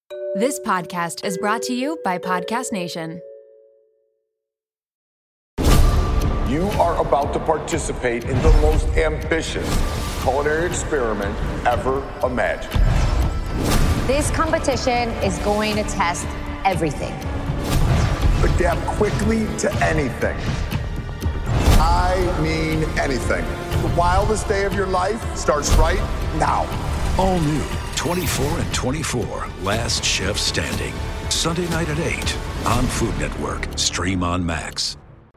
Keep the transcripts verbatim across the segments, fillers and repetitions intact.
This podcast is brought to you by Podcast Nation. You are about to participate in the most ambitious culinary experiment ever imagined. This competition is going to test everything. Adapt quickly to anything. I mean anything. The wildest day of your life starts right now. All new twenty-four and twenty-four, Last Chef Standing. Sunday night at eight on Food Network. Stream on Max.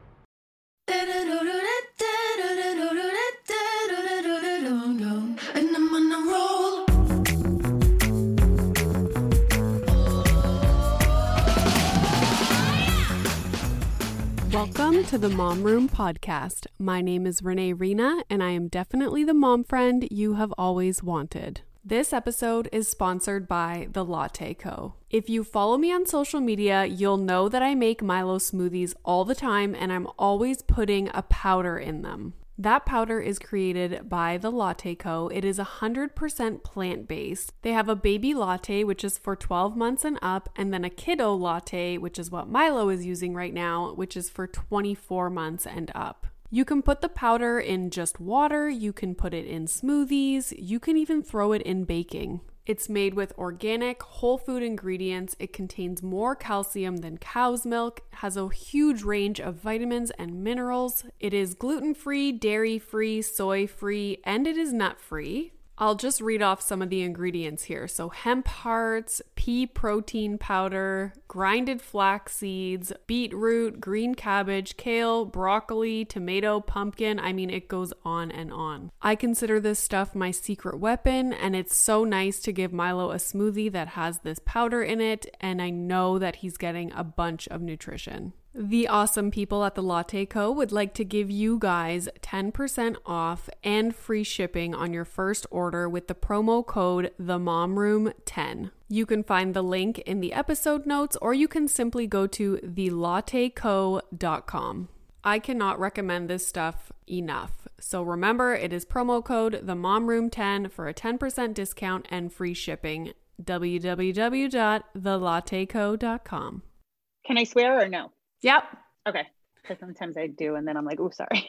Welcome to the Mom Room Podcast. My name is Renee Rena, and I am definitely the mom friend you have always wanted. This episode is sponsored by The Latte Co. If you follow me on social media, you'll know that I make Milo smoothies all the time, and I'm always putting a powder in them. That powder is created by The Latte Co. It is one hundred percent plant-based. They have a baby latte, which is for twelve months and up, and then a kiddo latte, which is what Milo is using right now, which is for twenty-four months and up. You can put the powder in just water, you can put it in smoothies, you can even throw it in baking. It's made with organic, whole food ingredients. It contains more calcium than cow's milk, has a huge range of vitamins and minerals. It is gluten-free, dairy-free, soy-free, and it is nut-free. I'll just read off some of the ingredients here. So hemp hearts, pea protein powder, grinded flax seeds, beetroot, green cabbage, kale, broccoli, tomato, pumpkin. I mean, it goes on and on. I consider this stuff my secret weapon, and it's so nice to give Milo a smoothie that has this powder in it, and I know that he's getting a bunch of nutrition. The awesome people at The Latte Co. would like to give you guys ten percent off and free shipping on your first order with the promo code the mom room ten. You can find the link in the episode notes, or you can simply go to the latte co dot com. I cannot recommend this stuff enough. So remember, it is promo code the mom room ten for a ten percent discount and free shipping. w w w dot the latte co dot com. Can I swear or no? Yep. Okay. Because sometimes I do, and then I'm like, oh, sorry.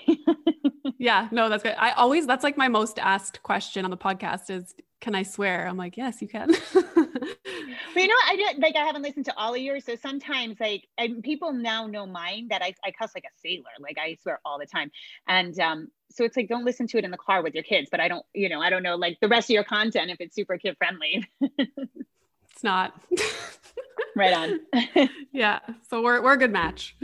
Yeah, no, that's good. I always, that's like my most asked question on the podcast is, can I swear? I'm like, yes, you can. But you know what? I did, like, I haven't listened to all of yours. So sometimes, like, and people now know mine that I, I cuss like a sailor. Like, I swear all the time. And um, so it's like, don't listen to it in the car with your kids. But I don't, you know, I don't know, like, the rest of your content, if it's super kid friendly. It's not. Right on. Yeah. So we're, we're a good match.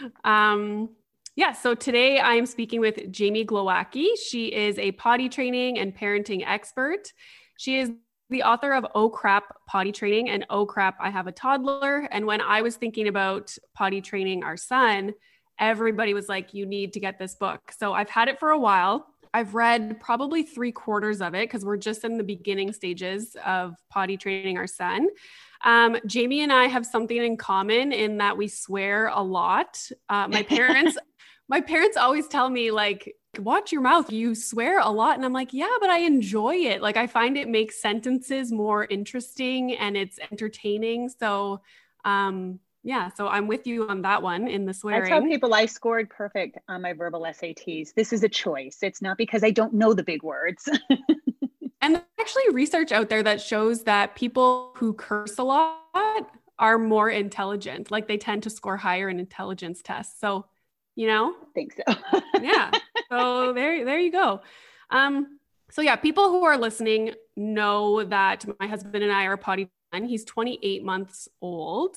Um, yeah. So today I am speaking with Jamie Glowacki. She is a potty training and parenting expert. She is the author of Oh Crap Potty Training and Oh Crap I Have a Toddler. And when I was thinking about potty training our son, everybody was like, you need to get this book. So I've had it for a while. I've read probably three quarters of it because we're just in the beginning stages of potty training our son. Um, Jamie and I have something in common in that we swear a lot. Uh, my parents, my parents always tell me, like, watch your mouth, you swear a lot. And I'm like, yeah, but I enjoy it. Like, I find it makes sentences more interesting and it's entertaining. So, um, yeah, so I'm with you on that one in the swearing. I tell people I scored perfect on my verbal S A Ts. This is a choice. It's not because I don't know the big words. And there's actually research out there that shows that people who curse a lot are more intelligent. Like, they tend to score higher in intelligence tests. So, you know, I think so. Yeah. So there, there you go. Um, so yeah, people who are listening know that my husband and I are potty trained. He's twenty-eight months old.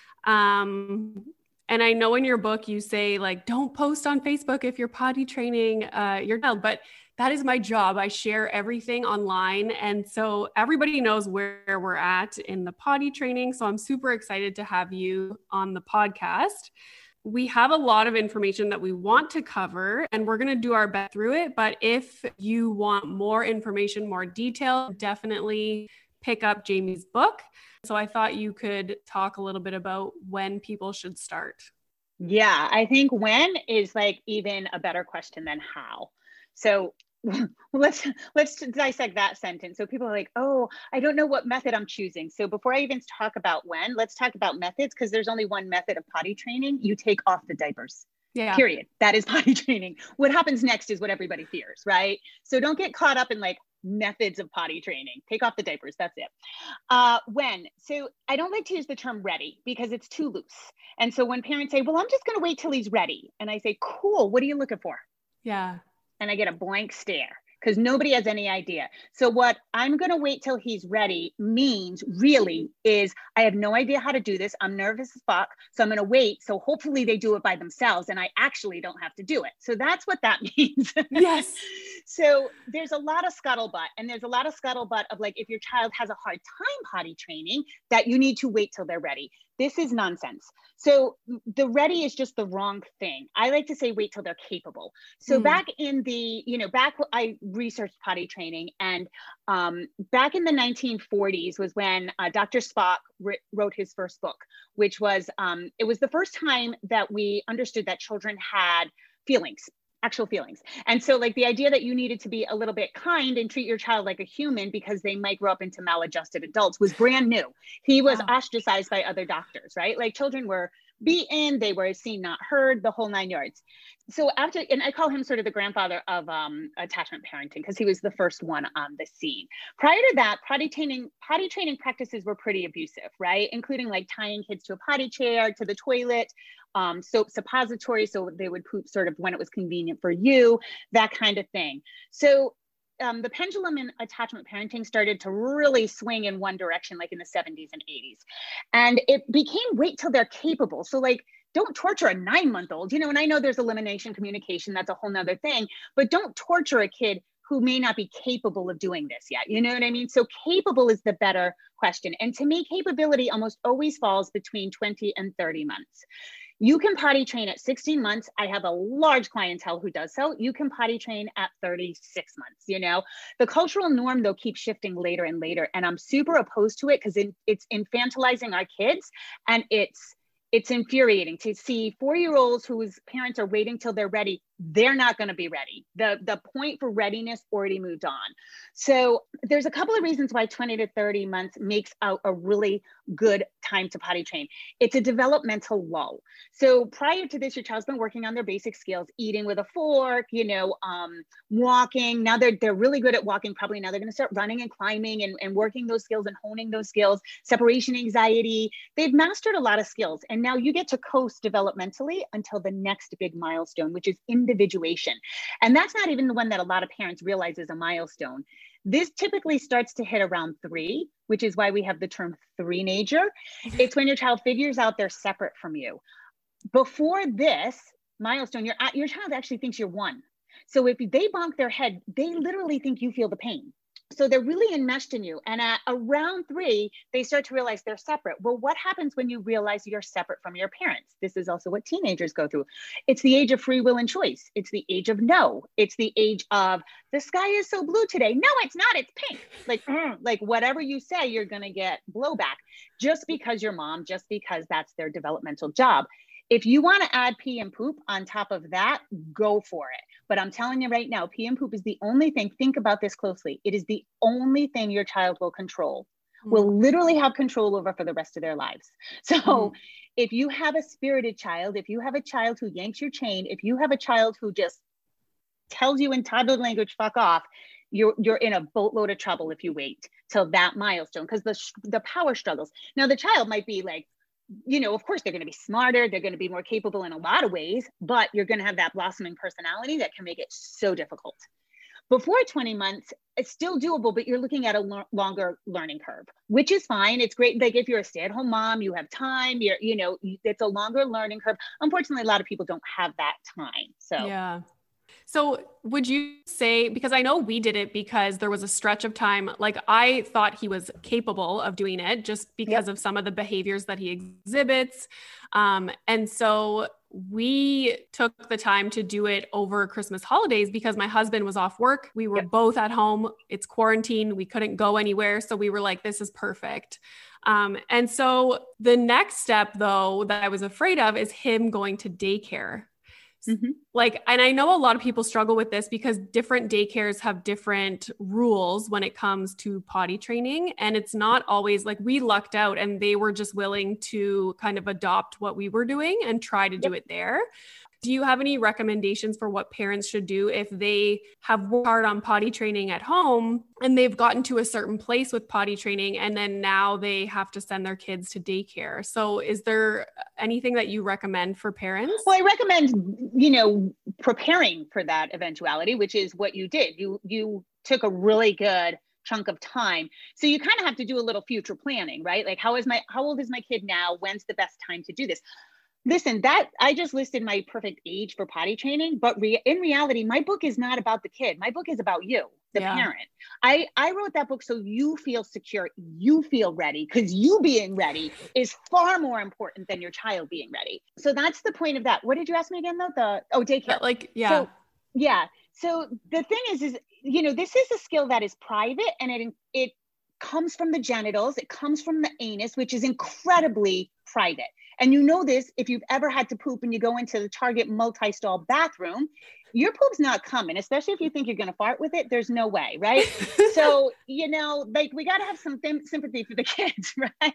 Um, and I know in your book, you say, like, don't post on Facebook if you're potty training uh, your child, but that is my job. I share everything online. And so everybody knows where we're at in the potty training. So I'm super excited to have you on the podcast. We have a lot of information that we want to cover, and we're going to do our best through it. But if you want more information, more detail, definitely pick up Jamie's book. So I thought you could talk a little bit about when people should start. Yeah, I think when is like even a better question than how. So let's let's dissect that sentence. So people are like, oh, I don't know what method I'm choosing. So before I even talk about when, let's talk about methods, because there's only one method of potty training. You take off the diapers. Yeah. Period. That is potty training. What happens next is what everybody fears, right? So don't get caught up in like methods of potty training. Take off the diapers. That's it. Uh, when? So I don't like to use the term ready because it's too loose. And so when parents say, well, I'm just going to wait till he's ready. And I say, cool. What are you looking for? Yeah. And I get a blank stare because nobody has any idea. So what I'm going to wait till he's ready means really is I have no idea how to do this. I'm nervous as fuck. So I'm going to wait. So hopefully they do it by themselves and I actually don't have to do it. So that's what that means. Yes. So there's a lot of scuttlebutt, and there's a lot of scuttlebutt of like, if your child has a hard time potty training, that you need to wait till they're ready. This is nonsense. So the ready is just the wrong thing. I like to say, wait till they're capable. So mm. back in the, you know, back I researched potty training, and um, back in the nineteen forties was when uh, Doctor Spock wrote his first book, which was, um, it was the first time that we understood that children had feelings. Actual feelings. And so like the idea that you needed to be a little bit kind and treat your child like a human because they might grow up into maladjusted adults was brand new. He was wow. ostracized by other doctors, right? Like children were beaten, they were seen, not heard, the whole nine yards. So after, and I call him sort of the grandfather of um, attachment parenting because he was the first one on the scene. Prior to that, potty training, potty training practices were pretty abusive, right? Including like tying kids to a potty chair, to the toilet, um, soap suppository, so they would poop sort of when it was convenient for you, that kind of thing. So um, the pendulum in attachment parenting started to really swing in one direction, like in the seventies and eighties. And it became wait till they're capable. So like, don't torture a nine-month-old, you know, and I know there's elimination communication, that's a whole nother thing, but don't torture a kid who may not be capable of doing this yet. You know what I mean? So capable is the better question. And to me, capability almost always falls between twenty and thirty months. You can potty train at sixteen months. I have a large clientele who does so. You can potty train at thirty-six months, you know? The cultural norm though keeps shifting later and later. And I'm super opposed to it because it, it's infantilizing our kids, and it's it's infuriating to see four-year-olds whose parents are waiting till they're ready. They're not going to be ready. The, the point for readiness already moved on. So there's a couple of reasons why twenty to thirty months makes a, a really good time to potty train. It's a developmental lull. So prior to this, your child's been working on their basic skills, eating with a fork, you know, um, walking. Now they're, they're really good at walking. Probably now they're going to start running and climbing and, and working those skills and honing those skills, separation anxiety. They've mastered a lot of skills. And now you get to coast developmentally until the next big milestone, which is individuation. And that's not even the one that a lot of parents realize is a milestone. This typically starts to hit around three, which is why we have the term three-nager. It's when your child figures out they're separate from you. Before this milestone, your, your child actually thinks you're one. So if they bonk their head, they literally think you feel the pain. So they're really enmeshed in you. And at around three, they start to realize they're separate. Well, what happens when you realize you're separate from your parents? This is also what teenagers go through. It's the age of free will and choice. It's the age of no. It's the age of the sky is so blue today. No, it's not. It's pink. Like, mm, like whatever you say, you're going to get blowback just because you're mom, just because that's their developmental job. If you want to add pee and poop on top of that, go for it. But I'm telling you right now, pee and poop is the only thing, think about this closely. It is the only thing your child will control, mm. will literally have control over for the rest of their lives. So mm. if you have a spirited child, if you have a child who yanks your chain, if you have a child who just tells you in toddler language, fuck off, you're, you're in a boatload of trouble if you wait till that milestone, because the, the power struggles. Now the child might be like, you know, of course, they're going to be smarter. They're going to be more capable in a lot of ways, but you're going to have that blossoming personality that can make it so difficult. Before twenty months, it's still doable, but you're looking at a lo- longer learning curve, which is fine. It's great. Like if you're a stay-at-home mom, you have time, you're, you know, it's a longer learning curve. Unfortunately, a lot of people don't have that time. So, yeah. So would you say, because I know we did it because there was a stretch of time, like I thought he was capable of doing it just because yep. of some of the behaviors that he exhibits. Um, and so we took the time to do it over Christmas holidays because my husband was off work. We were yep. both at home. It's quarantine. We couldn't go anywhere. So we were like, this is perfect. Um, and so the next step though, that I was afraid of is him going to daycare. Mm-hmm. Like, and I know a lot of people struggle with this because different daycares have different rules when it comes to potty training. And it's not always like we lucked out and they were just willing to kind of adopt what we were doing and try to do Yep. it there. Do you have any recommendations for what parents should do if they have worked hard on potty training at home and they've gotten to a certain place with potty training and then now they have to send their kids to daycare? So is there anything that you recommend for parents? Well, I recommend, you know, preparing for that eventuality, which is what you did. You, you took a really good chunk of time. So you kind of have to do a little future planning, right? Like, how is my, how old is my kid now? When's the best time to do this? Listen, that I just listed my perfect age for potty training, but re- in reality, my book is not about the kid. My book is about you, the Yeah. parent. I, I wrote that book so you feel secure, you feel ready, because you being ready is far more important than your child being ready. So that's the point of that. What did you ask me again, though? The oh, daycare. But like, yeah. So, yeah. So the thing is, is, you know, this is a skill that is private and it, it comes from the genitals. It comes from the anus, which is incredibly private. And you know this, if you've ever had to poop and you go into the Target multi-stall bathroom, your poop's not coming, especially if you think you're going to fart with it. There's no way, right? So, you know, like we got to have some th- sympathy for the kids, right?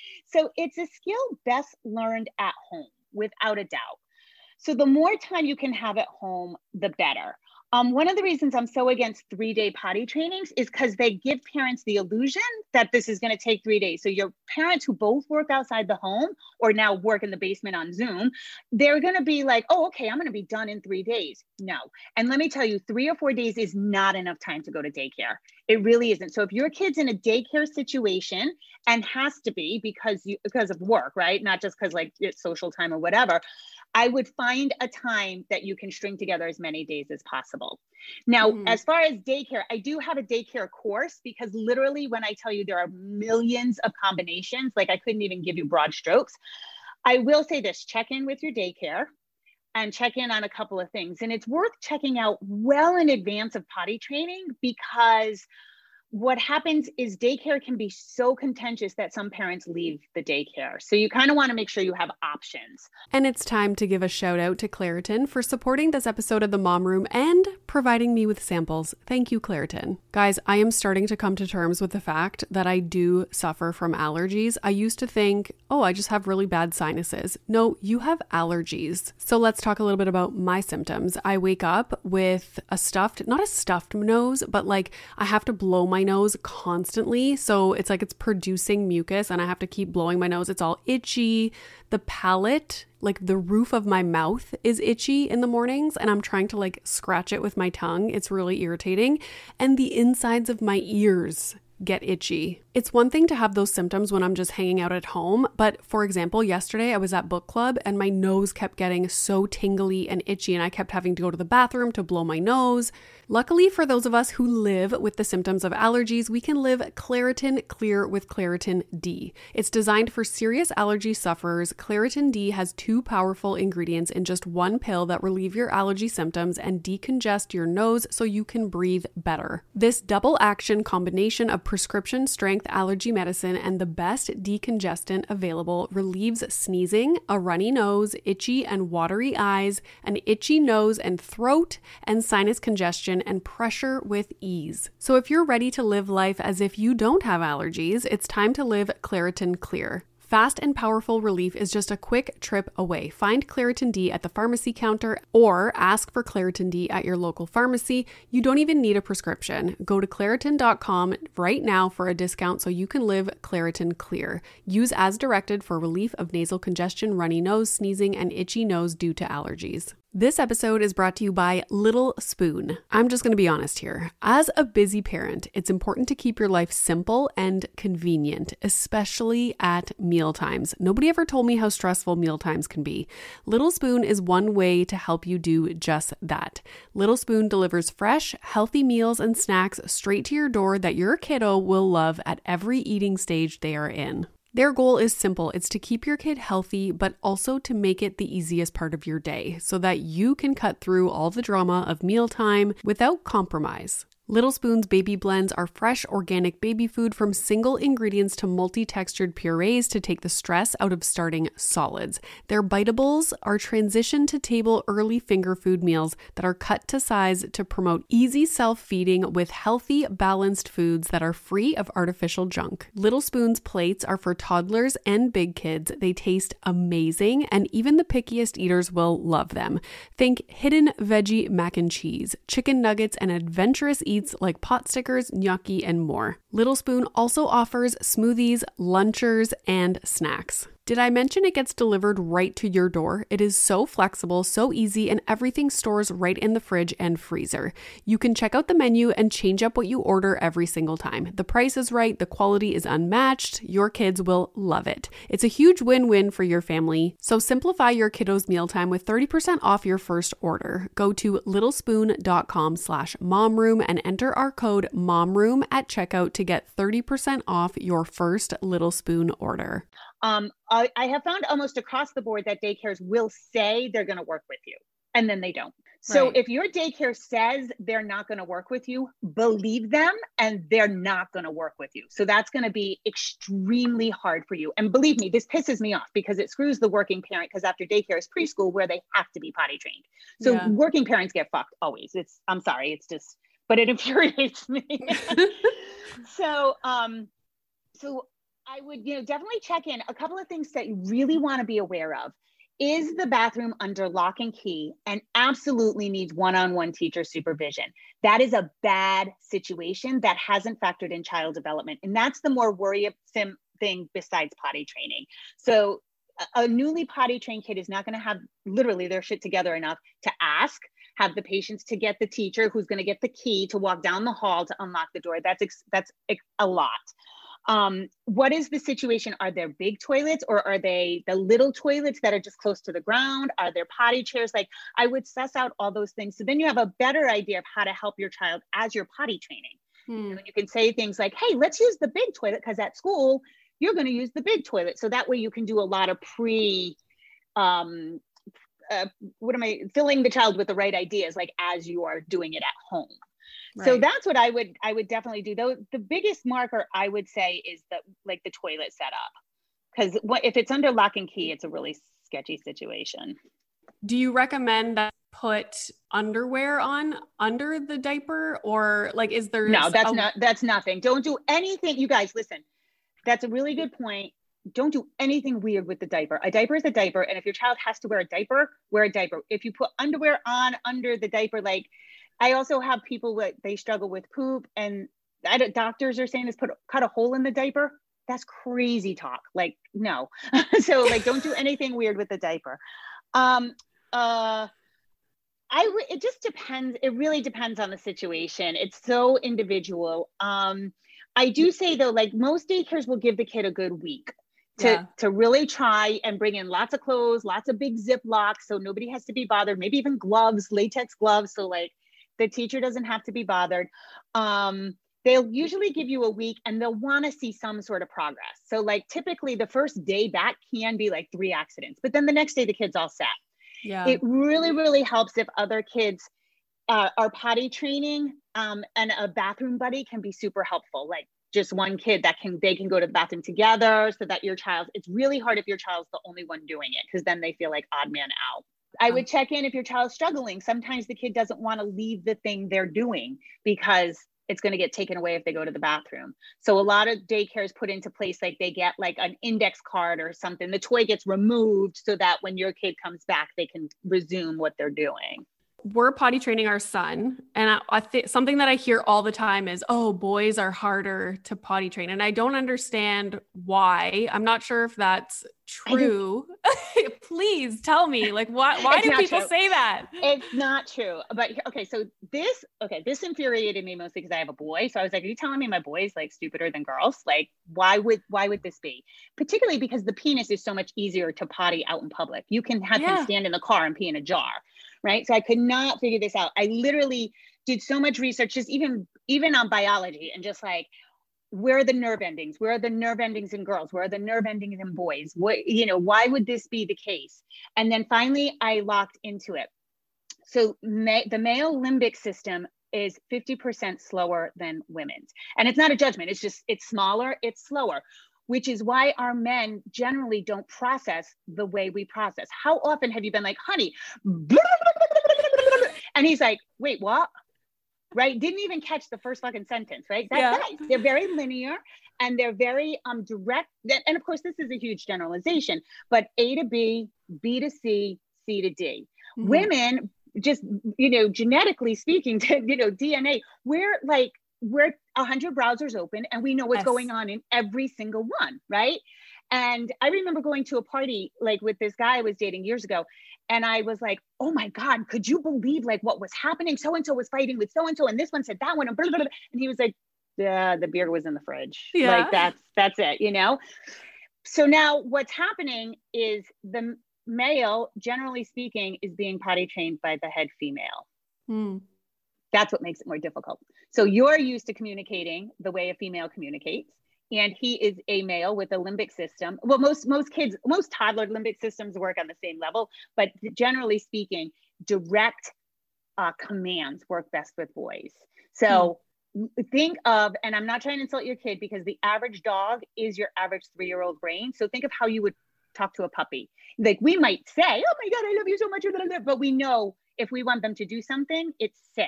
So it's a skill best learned at home, without a doubt. So the more time you can have at home, the better. Um, one of the reasons I'm so against three-day potty trainings is because they give parents the illusion that this is going to take three days. So your parents who both work outside the home or now work in the basement on Zoom, they're going to be like, oh, okay, I'm going to be done in three days. No. And let me tell you, three or four days is not enough time to go to daycare. It really isn't. So if your kid's in a daycare situation and has to be because you, because of work, right? Not just because like it's social time or whatever, I would find a time that you can string together as many days as possible. Now, mm-hmm. as far as daycare, I do have a daycare course because literally when I tell you there are millions of combinations, like I couldn't even give you broad strokes. I will say this, check in with your daycare and check in on a couple of things. And it's worth checking out well in advance of potty training because what happens is daycare can be so contentious that some parents leave the daycare. So you kind of want to make sure you have options. And it's time to give a shout out to Claritin for supporting this episode of The Mom Room and providing me with samples. Thank you, Claritin. Guys, I am starting to come to terms with the fact that I do suffer from allergies. I used to think, oh, I just have really bad sinuses. No, you have allergies. So let's talk a little bit about my symptoms. I wake up with a stuffed, not a stuffed nose, but like I have to blow my nose constantly. So it's like it's producing mucus and I have to keep blowing my nose. It's all itchy. The palate, like the roof of my mouth is itchy in the mornings and I'm trying to like scratch it with my tongue. It's really irritating. And the insides of my ears get itchy. It's one thing to have those symptoms when I'm just hanging out at home, but for example, yesterday I was at book club and my nose kept getting so tingly and itchy and I kept having to go to the bathroom to blow my nose. Luckily for those of us who live with the symptoms of allergies, we can live Claritin Clear with Claritin D. It's designed for serious allergy sufferers. Claritin D has two powerful ingredients in just one pill that relieve your allergy symptoms and decongest your nose so you can breathe better. This double action combination of prescription strength allergy medicine and the best decongestant available relieves sneezing, a runny nose, itchy and watery eyes, an itchy nose and throat, and sinus congestion and pressure with ease. So if you're ready to live life as if you don't have allergies, it's time to live Claritin Clear. Fast and powerful relief is just a quick trip away. Find Claritin D at the pharmacy counter or ask for Claritin D at your local pharmacy. You don't even need a prescription. Go to Claritin dot com right now for a discount so you can live Claritin Clear. Use as directed for relief of nasal congestion, runny nose, sneezing, and itchy nose due to allergies. This episode is brought to you by Little Spoon. I'm just going to be honest here. As a busy parent, it's important to keep your life simple and convenient, especially at mealtimes. Nobody ever told me how stressful mealtimes can be. Little Spoon is one way to help you do just that. Little Spoon delivers fresh, healthy meals and snacks straight to your door that your kiddo will love at every eating stage they are in. Their goal is simple. It's to keep your kid healthy, but also to make it the easiest part of your day so that you can cut through all the drama of mealtime without compromise. Little Spoon's baby blends are fresh, organic baby food from single ingredients to multi-textured purees to take the stress out of starting solids. Their biteables are transition to table early finger food meals that are cut to size to promote easy self-feeding with healthy, balanced foods that are free of artificial junk. Little Spoon's plates are for toddlers and big kids. They taste amazing, and even the pickiest eaters will love them. Think hidden veggie mac and cheese, chicken nuggets, and adventurous eats like pot stickers, gnocchi, and more. Little Spoon also offers smoothies, lunchers, and snacks. Did I mention it gets delivered right to your door? It is so flexible, so easy, and everything stores right in the fridge and freezer. You can check out the menu and change up what you order every single time. The price is right, the quality is unmatched, your kids will love it. It's a huge win-win for your family. So simplify your kiddos' mealtime with thirty percent off your first order. Go to littlespoon.com slash momroom and enter our code momroom at checkout to get thirty percent off your first Little Spoon order. Um, I, I have found almost across the board that daycares will say they're going to work with you, and then they don't. So Right. if your daycare says they're not going to work with you, believe them, and they're not going to work with you. So that's going to be extremely hard for you. And believe me, this pisses me off because it screws the working parent, because after daycare is preschool where they have to be potty trained. So Yeah. working parents get fucked always. It's, I'm sorry, it's just, but it infuriates me. so, um, so I would, you know, definitely check in. A couple of things that you really want to be aware of. Is the bathroom under lock and key and absolutely needs one-on-one teacher supervision? That is a bad situation that hasn't factored in child development. And that's the more worrisome thing besides potty training. So a, a newly potty trained kid is not going to have literally their shit together enough to ask, have the patience to get the teacher who's going to get the key to walk down the hall to unlock the door. That's, ex- that's ex- a lot. Um, what is the situation? Are there big toilets, or are they the little toilets that are just close to the ground? Are there potty chairs? Like, I would suss out all those things. So then you have a better idea of how to help your child as you're potty training. Hmm. You know, you can say things like, hey, let's use the big toilet, because at school, you're going to use the big toilet. So that way you can do a lot of pre, um, uh, what am I, filling the child with the right ideas, like as you are doing it at home. Right. So that's what I would, I would definitely do. Though the biggest marker I would say is the, like the toilet setup. Because what if it's under lock and key, it's a really sketchy situation. Do you recommend that put underwear on under the diaper, or like, is there? No, that's a- not, that's nothing. Don't do anything. You guys, listen, that's a really good point. Don't do anything weird with the diaper. A diaper is a diaper. And if your child has to wear a diaper, wear a diaper. If you put underwear on under the diaper, like, I also have people that they struggle with poop, and I don't, doctors are saying is put cut a hole in the diaper. That's crazy talk. Like, no. So like, don't do anything weird with the diaper. Um, uh, I w- it just depends. It really depends on the situation. It's so individual. Um, I do say though, like most daycares will give the kid a good week to, Yeah. to really try and bring in lots of clothes, lots of big zip locks. So nobody has to be bothered, maybe even gloves, latex gloves. So like, the teacher doesn't have to be bothered. Um, they'll usually give you a week, and they'll want to see some sort of progress. So like typically the first day back can be like three accidents, but then the next day the kid's all set. Yeah. It really, really helps if other kids uh, are potty training, um, and a bathroom buddy can be super helpful. Like just one kid that can, they can go to the bathroom together so that your child, it's really hard if your child's the only one doing it, because then they feel like odd man out. I would check in if your child's struggling. Sometimes the kid doesn't want to leave the thing they're doing because it's going to get taken away if they go to the bathroom. So a lot of daycares put into place, like they get like an index card or something. The toy gets removed so that when your kid comes back, they can resume what they're doing. We're potty training our son, and I, I think something that I hear all the time is, oh, boys are harder to potty train. And I don't understand why. I'm not sure if that's true. Please tell me, like, why, why It's do not people true. say that? It's not true. But okay, so this, okay, this infuriated me mostly because I have a boy. So I was like, are you telling me my boy's like stupider than girls? Like, why would, why would this be? Particularly because the penis is so much easier to potty out in public. You can have Yeah. him stand in the car and pee in a jar, right? So I could not figure this out. I literally did so much research, just even, even on biology, and just like, where are the nerve endings? Where are the nerve endings in girls? Where are the nerve endings in boys? What, you know, why would this be the case? And then finally I locked into it. So ma- the male limbic system is fifty percent slower than women's. And it's not a judgment. It's just, it's smaller, it's slower, which is why our men generally don't process the way we process. How often have you been like, honey, and he's like, wait, what? Right? Didn't even catch the first fucking sentence, right? That's Yeah. nice. They're very linear and they're very um direct. And of course, this is a huge generalization, but A to B, B to C, C to D. Mm-hmm. Women, just, you know, genetically speaking, to, you know, D N A, we're like, we're a hundred browsers open and we know what's yes. going on in every single one, right? And I remember going to a party like with this guy I was dating years ago. And I was like, oh my God, could you believe like what was happening? So-and-so was fighting with so-and-so and this one said that one and blah, blah, blah. And he was like, yeah, the beer was in the fridge. Yeah. Like that's, that's it, you know? So now what's happening is the male, generally speaking, is being potty trained by the head female. Mm. That's what makes it more difficult. So you're used to communicating the way a female communicates. And he is a male with a limbic system. Well, most most kids, most toddler limbic systems work on the same level, but generally speaking, direct uh, commands work best with boys. So hmm. think of, and I'm not trying to insult your kid because the average dog is your average three-year-old brain. So think of how you would talk to a puppy. Like we might say, oh my God, I love you so much, but we know if we want them to do something, it's sit.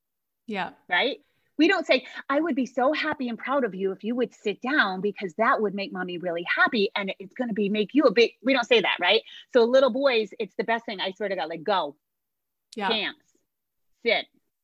Yeah. Right? We don't say, I would be so happy and proud of you if you would sit down because that would make mommy really happy. And it's going to be, make you a big, we don't say that, right? So little boys, it's the best thing. I swear to God, like go, yeah. pants, sit,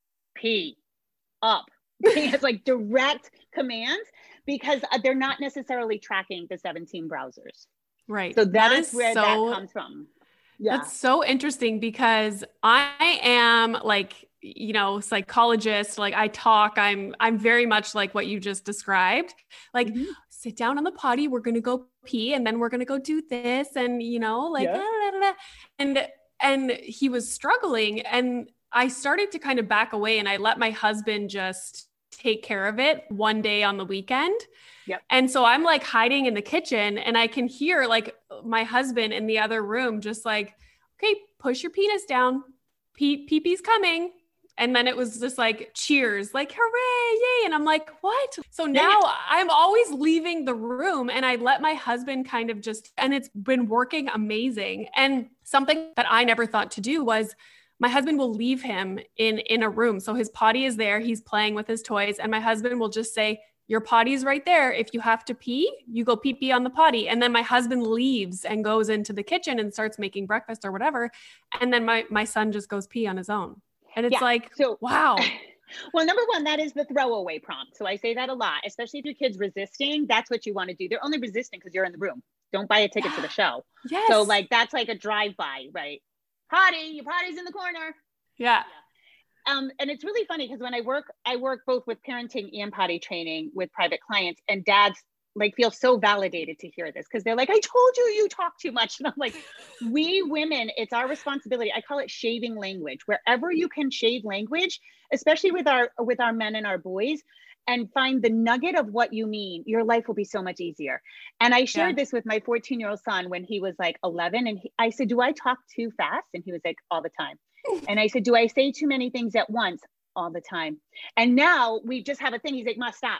pee, up. It's like direct commands because they're not necessarily tracking the seventeen browsers. Right. So that's that where so, that comes from. Yeah. That's so interesting because I am like, you know, psychologist, like I talk, I'm, I'm very much like what you just described, like mm-hmm. sit down on the potty. We're going to go pee and then we're going to go do this. And, you know, like, yeah. blah, blah, blah. and, and he was struggling and I started to kind of back away and I let my husband just take care of it one day on the weekend. Yep. And so I'm like hiding in the kitchen and I can hear like my husband in the other room, just like, okay, push your penis down. Pee pee-pee's coming. And then it was just like cheers, like hooray, yay. And I'm like, what? So now I'm always leaving the room and I let my husband kind of just, and it's been working amazing. And something that I never thought to do was my husband will leave him in, in a room. So his potty is there, he's playing with his toys. And my husband will just say, your potty's right there. If you have to pee, you go pee pee on the potty. And then my husband leaves and goes into the kitchen and starts making breakfast or whatever. And then my, my son just goes pee on his own. And it's yeah. like, so, wow. Well, number one, that is the throwaway prompt. So I say that a lot, especially if your kid's resisting, that's what you want to do. They're only resisting because you're in the room. Don't buy a ticket to the show. Yes. So like, that's like a drive-by, right? Potty, your potty's in the corner. Yeah. yeah. Um, and it's really funny because when I work, I work both with parenting and potty training with private clients, and dads like feel so validated to hear this because they're like, I told you, you talk too much. And I'm like, we women, it's our responsibility. I call it shaving language. Wherever you can shave language, especially with our, with our men and our boys, and find the nugget of what you mean, your life will be so much easier. And I shared yeah. this with my fourteen year old son when he was like eleven. And he, I said, do I talk too fast? And he was like, all the time. And I said, do I say too many things at once? All the time. And now we just have a thing. He's like, Ma, stop.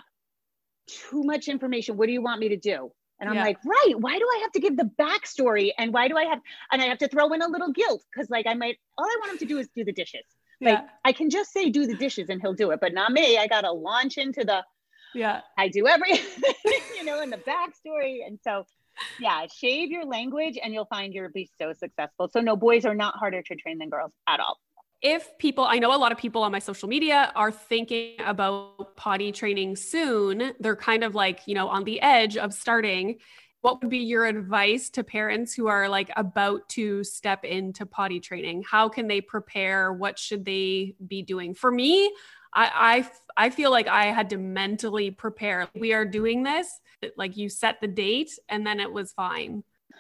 Too much information. What do you want me to do? And I'm yeah. like, right. Why do I have to give the backstory? And why do I have, and I have to throw in a little guilt? Cause like I might, all I want him to do is do the dishes. Like yeah. I can just say, do the dishes and he'll do it, but not me. I got to launch into the, yeah, I do everything, you know, in the backstory. And so, yeah, shave your language and you'll find you'll be so successful. So no, boys are not harder to train than girls at all. If people, I know a lot of people on my social media are thinking about potty training soon. They're kind of like, you know, on the edge of starting. What would be your advice to parents who are like about to step into potty training? How can they prepare? What should they be doing? For me, I, I, I feel like I had to mentally prepare. We are doing this, like you set the date and then it was fine.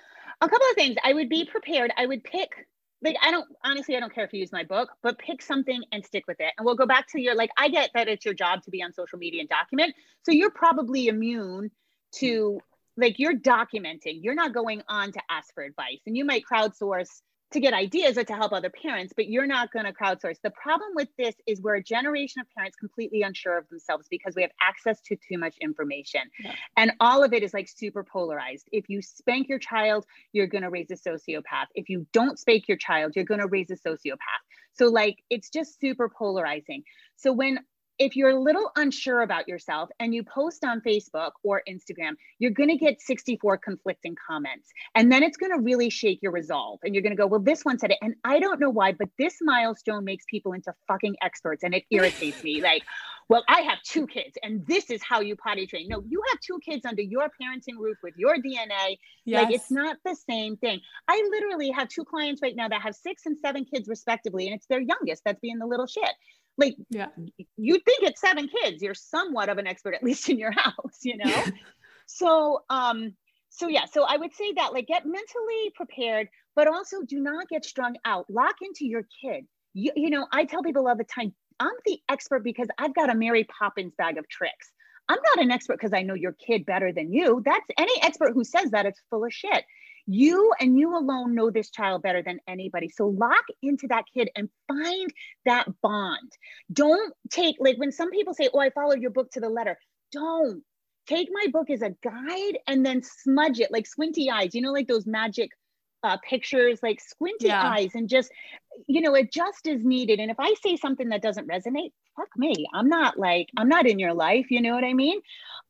A couple of things. I would be prepared. I would pick, like, I don't, honestly, I don't care if you use my book, but pick something and stick with it. And we'll go back to your, like, I get that it's your job to be on social media and document. So you're probably immune to, like, you're documenting. You're not going on to ask for advice. And you might crowdsource to get ideas or to help other parents, but you're not going to crowdsource. The problem with this is we're a generation of parents completely unsure of themselves because we have access to too much information. Yeah. And all of it is like super polarized. If you spank your child, you're going to raise a sociopath. If you don't spank your child, you're going to raise a sociopath. So like, it's just super polarizing. So when if you're a little unsure about yourself and you post on Facebook or Instagram, you're going to get sixty-four conflicting comments. And then it's going to really shake your resolve. And you're going to go, well, this one said it. And I don't know why, but this milestone makes people into fucking experts. And it irritates me. Like, well, I have two kids and this is how you potty train. No, you have two kids under your parenting roof with your D N A. Yes. Like, it's not the same thing. I literally have two clients right now that have six and seven kids respectively. And it's their youngest that's being the little shit. Like, yeah. You think it's seven kids, you're somewhat of an expert, at least in your house, you know? so, um, so yeah, so I would say that, like, get mentally prepared, but also do not get strung out. Lock into your kid. You, you know, I tell people all the time, I'm the expert because I've got a Mary Poppins bag of tricks. I'm not an expert because I know your kid better than you. That's any expert who says that, it's full of shit. You and you alone know this child better than anybody. So lock into that kid and find that bond. Don't take, like when some people say, oh, I followed your book to the letter. Don't. Take my book as a guide and then smudge it like squinty eyes. You know, like those magic uh, pictures, like squinty yeah. eyes, and just, you know, adjust as needed. And if I say something that doesn't resonate, fuck me. I'm not like, I'm not in your life. You know what I mean?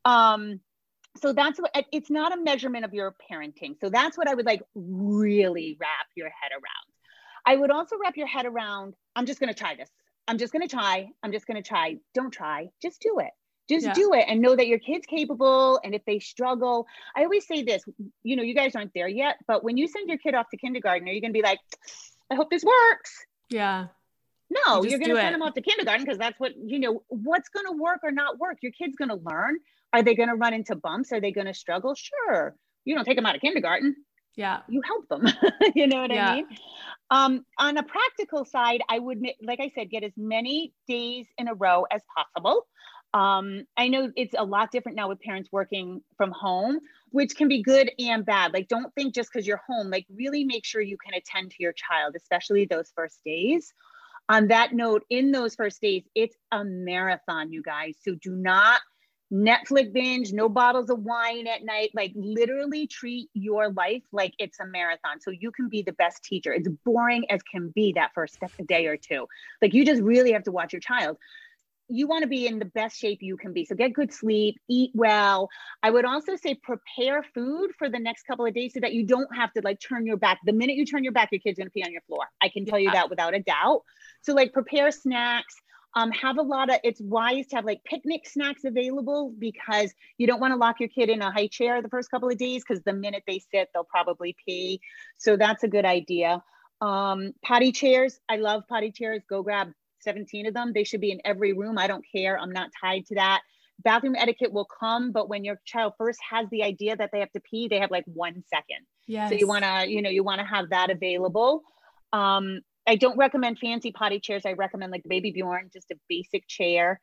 Um, So that's what, it's not a measurement of your parenting. So that's what I would like really wrap your head around. I would also wrap your head around, I'm just going to try this. I'm just going to try. I'm just going to try. Don't try. Just do it. Just yeah. do it and know that your kid's capable. And if they struggle, I always say this, you know, you guys aren't there yet, but when you send your kid off to kindergarten, are you going to be like, I hope this works? Yeah. No, you you're going to send them off to kindergarten because that's what, you know, what's going to work or not work. Your kid's going to learn. Are they going to run into bumps? Are they going to struggle? Sure. You don't take them out of kindergarten. Yeah. You help them. You know what yeah. I mean? Um, on a practical side, I would, like I said, get as many days in a row as possible. Um, I know it's a lot different now with parents working from home, which can be good and bad. Like, don't think just because you're home, like really make sure you can attend to your child, especially those first days. On that note, in those first days, it's a marathon, you guys. So do not Netflix binge, no bottles of wine at night, like literally treat your life like it's a marathon. So you can be the best teacher. It's boring as can be that first day or two. Like you just really have to watch your child. You want to be in the best shape you can be. So get good sleep, eat well. I would also say prepare food for the next couple of days so that you don't have to like turn your back. The minute you turn your back, your kid's going to pee on your floor. I can tell you that without a doubt. So like prepare snacks. Um, have a lot of, it's wise to have like picnic snacks available because you don't want to lock your kid in a high chair the first couple of days because the minute they sit, they'll probably pee. So that's a good idea. Um, potty chairs. I love potty chairs. Go grab seventeen of them. They should be in every room. I don't care. I'm not tied to that. Bathroom etiquette will come, but when your child first has the idea that they have to pee, they have like one second. Yes. So you want to, you know, you want to have that available. Um, I don't recommend fancy potty chairs. I recommend like the Baby Bjorn, just a basic chair.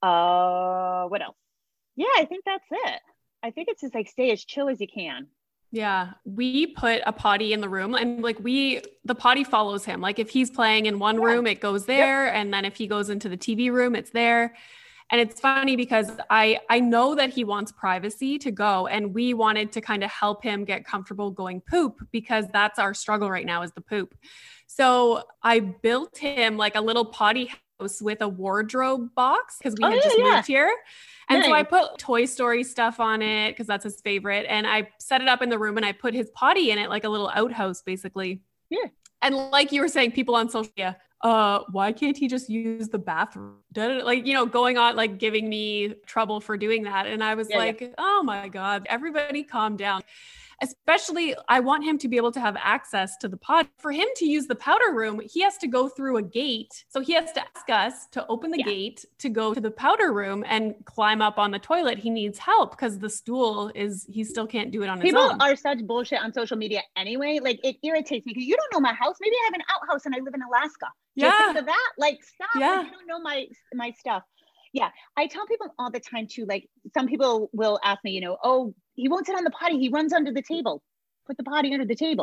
Uh, what else? Yeah, I think that's it. I think it's just like stay as chill as you can. Yeah. We put a potty in the room and like we, the potty follows him. Like if he's playing in one yeah. room, it goes there. Yep. And then if he goes into the T V room, it's there. And it's funny because I, I know that he wants privacy to go. And we wanted to kind of help him get comfortable going poop because that's our struggle right now is the poop. So I built him like a little potty house with a wardrobe box because we oh, had yeah, just yeah. moved here. And nice. So I put Toy Story stuff on it because that's his favorite. And I set it up in the room and I put his potty in it, like a little outhouse, basically. Yeah. And like you were saying, people on social media, uh, why can't he just use the bathroom? Like, you know, going on, like giving me trouble for doing that. And I was yeah, like, yeah. oh my God, everybody calm down. Especially, I want him to be able to have access to the pod. For him to use the powder room, he has to go through a gate. So he has to ask us to open the yeah. gate to go to the powder room and climb up on the toilet. He needs help because the stool is, he still can't do it on People his own. People are such bullshit on social media anyway. Like it irritates me because you don't know my house. Maybe I have an outhouse and I live in Alaska. Just yeah. think of that. Like stop. Yeah. Like, you don't know my, my stuff. Yeah. I tell people all the time too, like some people will ask me, you know, oh, he won't sit on the potty. He runs under the table. Put the potty under the table.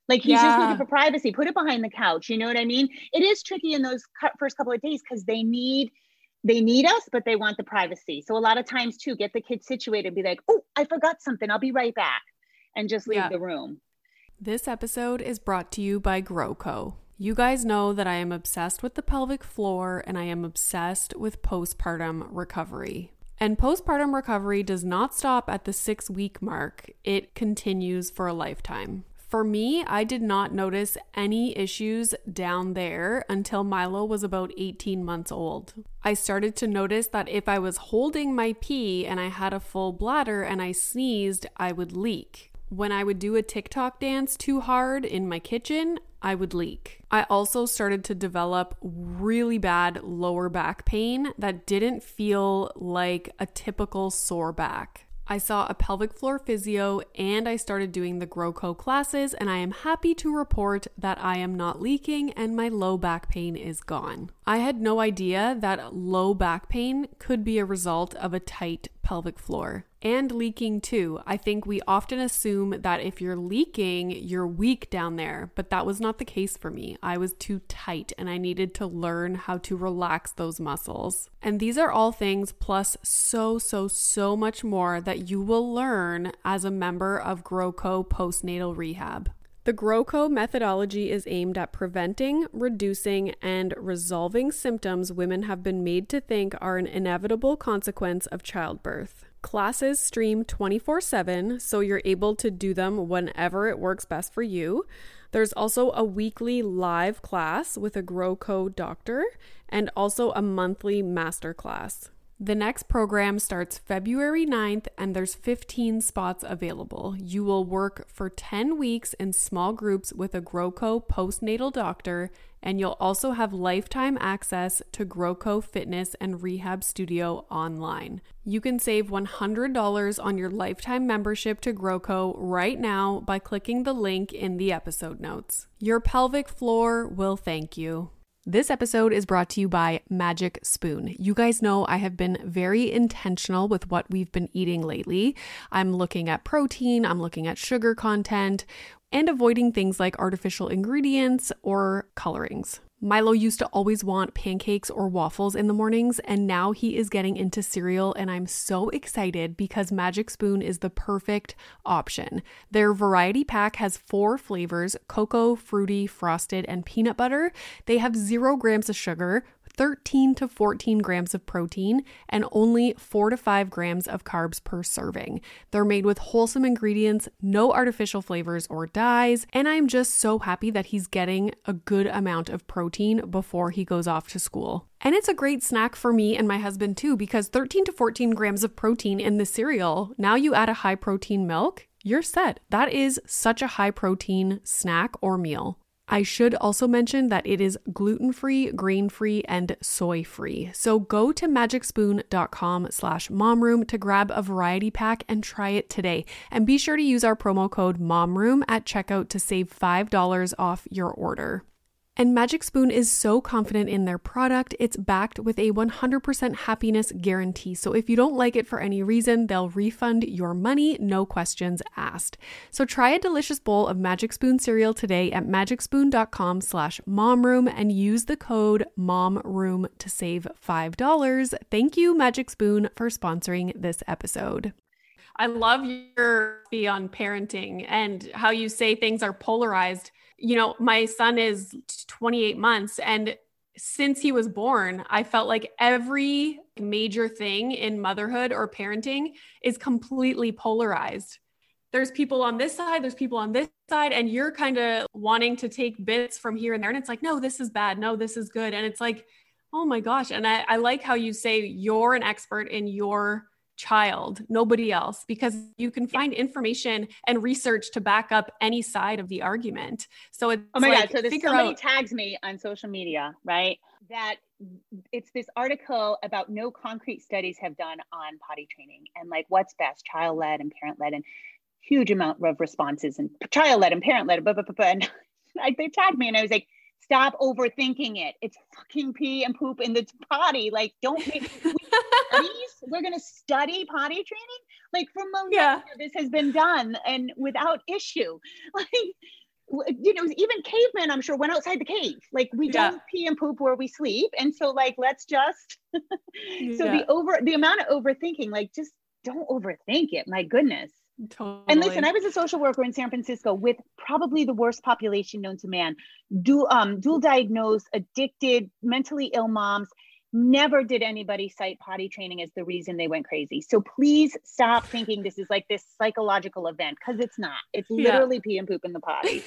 Like he's Yeah. just looking for privacy. Put it behind the couch. You know what I mean? It is tricky in those cu- first couple of days because they need they need us, but they want the privacy. So a lot of times too, get the kids situated and be like, oh, I forgot something. I'll be right back. And just leave Yeah. the room. This episode is brought to you by GrowCo. You guys know that I am obsessed with the pelvic floor and I am obsessed with postpartum recovery. And postpartum recovery does not stop at the six week mark. It continues for a lifetime. For me, I did not notice any issues down there until Milo was about eighteen months old. I started to notice that if I was holding my pee and I had a full bladder and I sneezed, I would leak. When I would do a TikTok dance too hard in my kitchen, I would leak. I also started to develop really bad lower back pain that didn't feel like a typical sore back. I saw a pelvic floor physio and I started doing the GrowCo classes, and I am happy to report that I am not leaking and my low back pain is gone. I had no idea that low back pain could be a result of a tight pelvic floor. And leaking too. I think we often assume that if you're leaking, you're weak down there, but that was not the case for me. I was too tight and I needed to learn how to relax those muscles. And these are all things plus so, so, so much more that you will learn as a member of GrowCo Postnatal Rehab. The GrowCo methodology is aimed at preventing, reducing, and resolving symptoms women have been made to think are an inevitable consequence of childbirth. Classes stream twenty-four seven, so you're able to do them whenever it works best for you. There's also a weekly live class with a GrowCo doctor and also a monthly master class. The next program starts February ninth and there's fifteen spots available. You will work for ten weeks in small groups with a GrowCo postnatal doctor, and you'll also have lifetime access to GrowCo Fitness and Rehab Studio online. You can save one hundred dollars on your lifetime membership to GrowCo right now by clicking the link in the episode notes. Your pelvic floor will thank you. This episode is brought to you by Magic Spoon. You guys know I have been very intentional with what we've been eating lately. I'm looking at protein, I'm looking at sugar content, and avoiding things like artificial ingredients or colorings. Milo used to always want pancakes or waffles in the mornings, and now he is getting into cereal, and I'm so excited because Magic Spoon is the perfect option. Their variety pack has four flavors: cocoa, fruity, frosted, and peanut butter. They have zero grams of sugar, thirteen to fourteen grams of protein, and only four to five grams of carbs per serving. They're made with wholesome ingredients, no artificial flavors or dyes, and I'm just so happy that he's getting a good amount of protein before he goes off to school. And it's a great snack for me and my husband too, because thirteen to fourteen grams of protein in the cereal, now you add a high protein milk, you're set. That is such a high protein snack or meal. I should also mention that it is gluten-free, grain-free, and soy-free. So go to magicspoon.com slash momroom to grab a variety pack and try it today. And be sure to use our promo code MOMROOM at checkout to save five dollars off your order. And Magic Spoon is so confident in their product, it's backed with a one hundred percent happiness guarantee. So if you don't like it for any reason, they'll refund your money, no questions asked. So try a delicious bowl of Magic Spoon cereal today at magicspoon.com slash momroom and use the code MOMROOM to save five dollars. Thank you, Magic Spoon, for sponsoring this episode. I love your fee on parenting and how you say things are polarized. You know, my son is twenty-eight months, and since he was born, I felt like every major thing in motherhood or parenting is completely polarized. There's people on this side, there's people on this side, and you're kind of wanting to take bits from here and there. And it's like, no, this is bad. No, this is good. And it's like, oh my gosh. And I, I like how you say you're an expert in your child, nobody else, because you can find information and research to back up any side of the argument. So it's oh my like, god, so this somebody out- tags me on social media, right? That it's this article about no concrete studies have done on potty training and like what's best, child-led and parent-led, and huge amount of responses and child-led and parent-led, blah, blah, blah, blah. And like they tagged me and I was like, stop overthinking it. It's fucking pee and poop in the potty. Like, don't make studies. We're going to study potty training. Like for millennia, yeah. This has been done and without issue. Like, you know, even cavemen, I'm sure, went outside the cave. Like we Yeah. don't pee and poop where we sleep. And so like, let's just, so Yeah. the over, the amount of overthinking, like just don't overthink it. My goodness. Totally. And listen, I was a social worker in San Francisco with probably the worst population known to man, dual, um, dual diagnosed, addicted, mentally ill moms. Never did anybody cite potty training as the reason they went crazy. So please stop thinking this is like this psychological event, because it's not. It's literally yeah. pee and poop in the potty.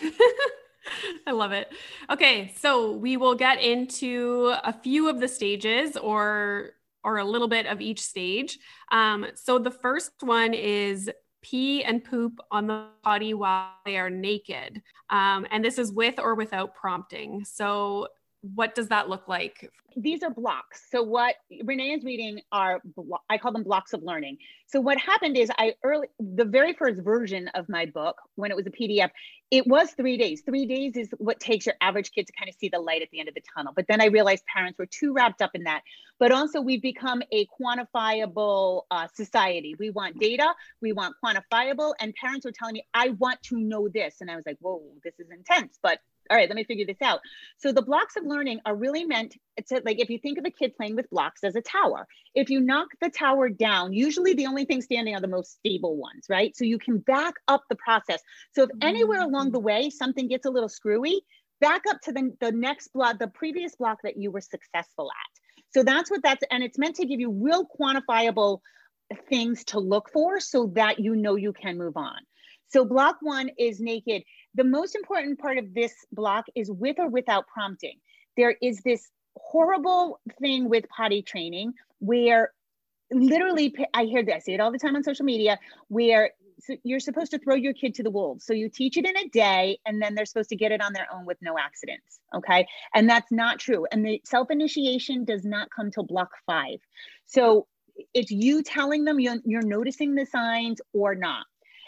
I love it. Okay, so we will get into a few of the stages or or a little bit of each stage. Um, so the first one is pee and poop on the potty while they are naked. Um, and this is with or without prompting. So what does that look like? These are blocks. So what Renee is reading are, blo- I call them blocks of learning. So what happened is I early, the very first version of my book, when it was a P D F, it was three days. Three days is what takes your average kid to kind of see the light at the end of the tunnel. But then I realized parents were too wrapped up in that. But also we've become a quantifiable uh, society. We want data, we want quantifiable, and parents were telling me, I want to know this. And I was like, whoa, this is intense, but all right, let me figure this out. So the blocks of learning are really meant to, like, if you think of a kid playing with blocks as a tower, if you knock the tower down, usually the only thing standing are the most stable ones, right? So you can back up the process. So if anywhere along the way, something gets a little screwy, back up to the, the next block, the previous block that you were successful at. So that's what that's, and it's meant to give you real quantifiable things to look for so that you know you can move on. So block one is naked. The most important part of this block is with or without prompting. There is this horrible thing with potty training where literally, I hear this, I see it all the time on social media, where you're supposed to throw your kid to the wolves. So you teach it in a day and then they're supposed to get it on their own with no accidents, okay? And that's not true. And the self-initiation does not come till block five. So it's you telling them you're, you're noticing the signs or not.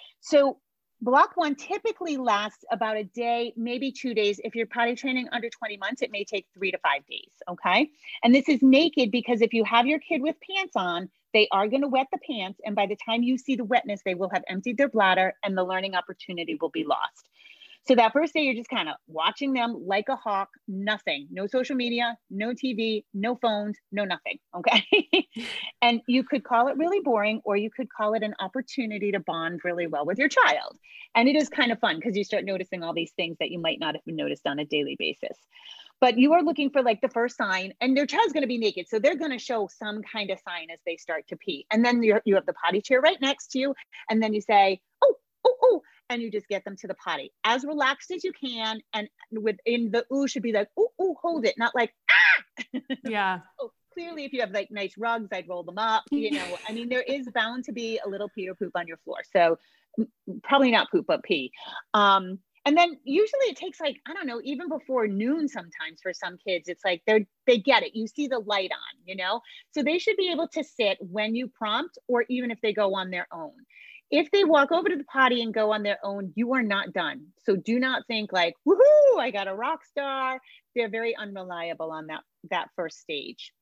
So block one typically lasts about a day, maybe two days. If you're potty training under twenty months, it may take three to five days, okay? And this is naked because if you have your kid with pants on, they are gonna wet the pants, and by the time you see the wetness, they will have emptied their bladder and the learning opportunity will be lost. So that first day, you're just kind of watching them like a hawk, nothing, no social media, no T V, no phones, no nothing, okay? And you could call it really boring, or you could call it an opportunity to bond really well with your child. And it is kind of fun because you start noticing all these things that you might not have noticed on a daily basis. But you are looking for like the first sign, and their child's gonna be naked. So they're gonna show some kind of sign as they start to pee. And then you're, you have the potty chair right next to you. And then you say, oh, oh, oh, and you just get them to the potty as relaxed as you can. And within the ooh should be like, ooh, ooh, hold it, not like, ah. Yeah. So clearly, if you have like nice rugs, I'd roll them up. You know, I mean, there is bound to be a little pee or poop on your floor. So probably not poop, but pee. Um, and then usually it takes like, I don't know, even before noon sometimes for some kids, it's like they're, they get it. You see the light on, you know? So they should be able to sit when you prompt, or even if they go on their own. If they walk over to the potty and go on their own, you are not done. So do not think like, woohoo, I got a rock star. They're very unreliable on that, that first stage.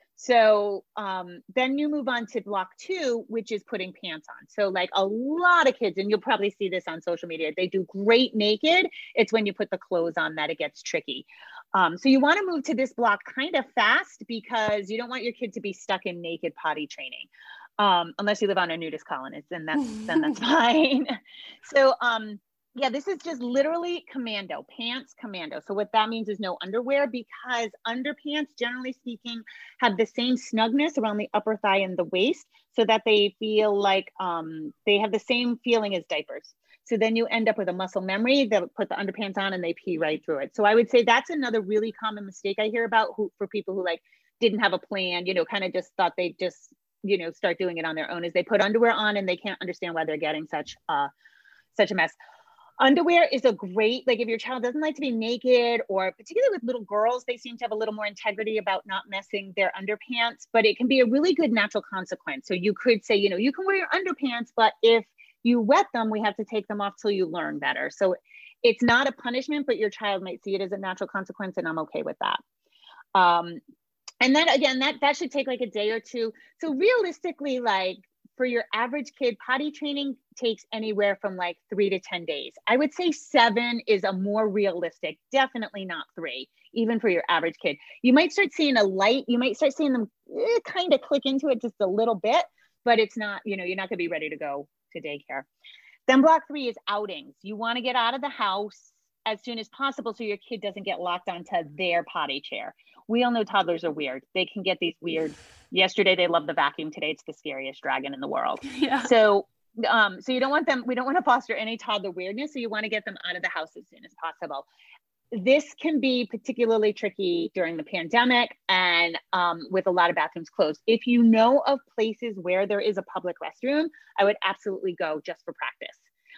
So um, then you move on to block two, which is putting pants on. So like a lot of kids, and you'll probably see this on social media, they do great naked. It's when you put the clothes on that it gets tricky. Um, so you want to move to this block kind of fast because you don't want your kid to be stuck in naked potty training. Um, unless you live on a nudist colony, then that's, then that's fine. So um, yeah, this is just literally commando, pants commando. So what that means is no underwear, because underpants, generally speaking, have the same snugness around the upper thigh and the waist, so that they feel like um, they have the same feeling as diapers. So then you end up with a muscle memory. They'll put the underpants on and they pee right through it. So I would say that's another really common mistake I hear about who, for people who like didn't have a plan, you know, kind of just thought they just, you know, start doing it on their own, is they put underwear on and they can't understand why they're getting such uh such a mess. Underwear is a great, like if your child doesn't like to be naked, or particularly with little girls, they seem to have a little more integrity about not messing their underpants, but it can be a really good natural consequence. So you could say, you know, you can wear your underpants, but if you wet them, we have to take them off till you learn better. So it's not a punishment, but your child might see it as a natural consequence, and I'm okay with that. Um, And then again, that, that should take like a day or two. So realistically, like for your average kid, potty training takes anywhere from like three to ten days. I would say seven is a more realistic, definitely not three, even for your average kid. You might start seeing a light, you might start seeing them eh, kind of click into it just a little bit, but it's not, you know, you're not gonna be ready to go to daycare. Then block three is outings. You wanna get out of the house as soon as possible so your kid doesn't get locked onto their potty chair. We all know toddlers are weird. They can get these weird, yesterday they loved the vacuum, today it's the scariest dragon in the world. Yeah. So um, so you don't want them, we don't want to foster any toddler weirdness. So you want to get them out of the house as soon as possible. This can be particularly tricky during the pandemic and um, with a lot of bathrooms closed. If you know of places where there is a public restroom, I would absolutely go just for practice.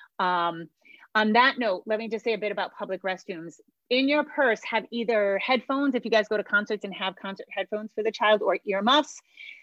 Um, on that note, let me just say a bit about public restrooms. In your purse, have either headphones, if you guys go to concerts and have concert headphones for the child, or earmuffs.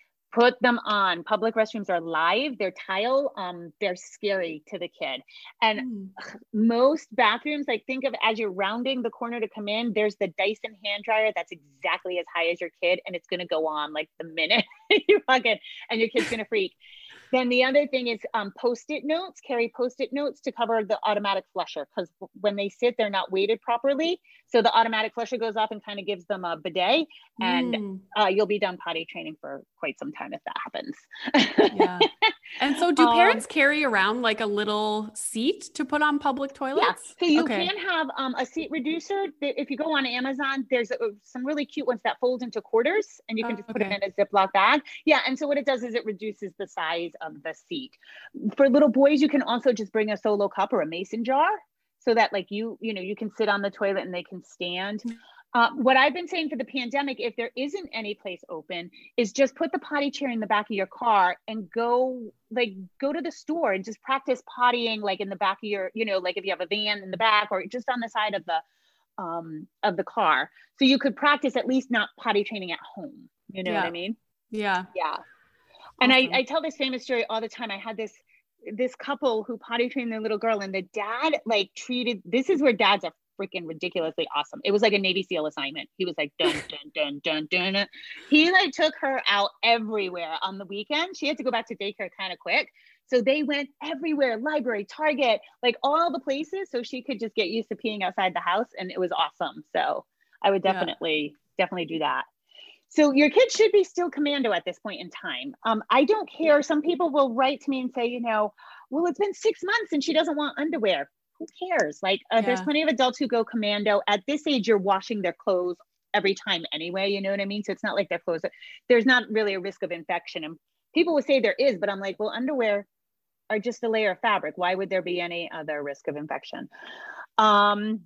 Put them on. Public restrooms are live, they're tile, um, they're scary to the kid. And mm. most bathrooms, like think of as you're rounding the corner to come in, there's the Dyson hand dryer that's exactly as high as your kid, and it's gonna go on like the minute you plug it, and your kid's gonna freak. Then the other thing is um, Post-it notes, carry Post-it notes to cover the automatic flusher, because when they sit, they're not weighted properly. So the automatic flusher goes off and kind of gives them a bidet, and mm. uh, you'll be done potty training for quite some time if that happens. Yeah. And so do parents um, carry around like a little seat to put on public toilets? Yeah, so you okay. can have um, a seat reducer. If you go on Amazon, there's a, some really cute ones that fold into quarters, and you can oh, just put okay. it in a Ziploc bag. Yeah, and so what it does is it reduces the size of the seat. For little boys, you can also just bring a Solo cup or a mason jar, so that like you, you know, you can sit on the toilet and they can stand. Uh, what I've been saying for the pandemic, if there isn't any place open, is just put the potty chair in the back of your car and go like go to the store and just practice pottying like in the back of your, you know, like if you have a van in the back or just on the side of the um, of the car. So you could practice at least not potty training at home. You know yeah. what I mean? Yeah. Yeah. And awesome. I, I tell this famous story all the time. I had this this couple who potty trained their little girl, and the dad like treated, this is where dads are freaking ridiculously awesome. It was like a Navy SEAL assignment. He was like, dun, dun, dun, dun, dun. He like took her out everywhere on the weekend. She had to go back to daycare kind of quick. So they went everywhere, library, Target, like all the places. So she could just get used to peeing outside the house. And it was awesome. So I would definitely, yeah. definitely do that. So your kid should be still commando at this point in time. Um, I don't care. Some people will write to me and say, you know, well, it's been six months and she doesn't want underwear. Who cares? Like uh, yeah. there's plenty of adults who go commando. At this age, you're washing their clothes every time anyway, you know what I mean? So it's not like their clothes, there's not really a risk of infection. And people would say there is, but I'm like, well, underwear are just a layer of fabric. Why would there be any other risk of infection? Um,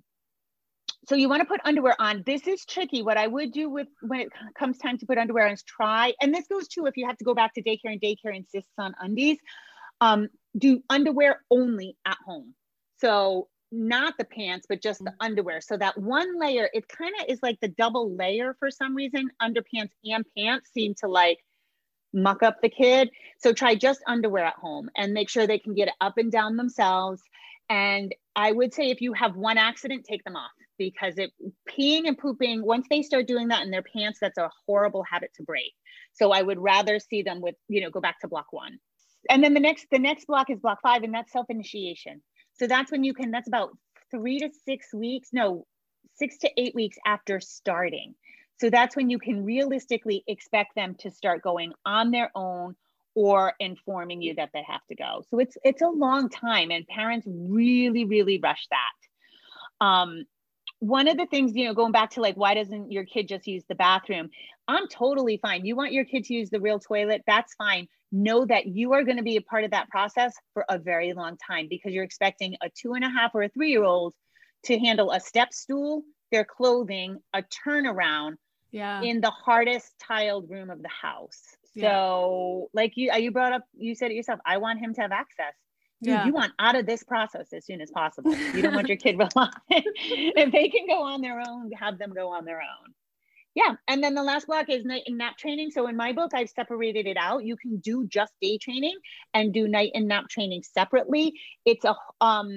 so you want to put underwear on. This is tricky. What I would do with when it comes time to put underwear on is try, and this goes too if you have to go back to daycare and daycare insists on undies, um, do underwear only at home. So not the pants, but just the underwear. So that one layer, it kind of is like the double layer for some reason. Underpants and pants seem to like muck up the kid. So try just underwear at home and make sure they can get it up and down themselves. And I would say if you have one accident, take them off, because it peeing and pooping, once they start doing that in their pants, that's a horrible habit to break. So I would rather see them with, you know, go back to block one. And then the next, the next block is block five, and that's self-initiation. So that's when you can, that's about three to six weeks, no, six to eight weeks after starting. So that's when you can realistically expect them to start going on their own or informing you that they have to go. So it's it's a long time, and parents really, really rush that. Um, one of the things, you know, going back to like, why doesn't your kid just use the bathroom? I'm totally fine. You want your kid to use the real toilet, that's fine. Know that you are going to be a part of that process for a very long time, because you're expecting a two and a half or a three-year-old to handle a step stool, their clothing, a turnaround yeah. in the hardest tiled room of the house. Yeah. So like you, you brought up, you said it yourself, I want him to have access. Dude, yeah. you want out of this process as soon as possible. You don't want your kid relying. If they can go on their own, have them go on their own. Yeah. And then the last block is night and nap training. So in my book, I've separated it out. You can do just day training and do night and nap training separately. It's a, um,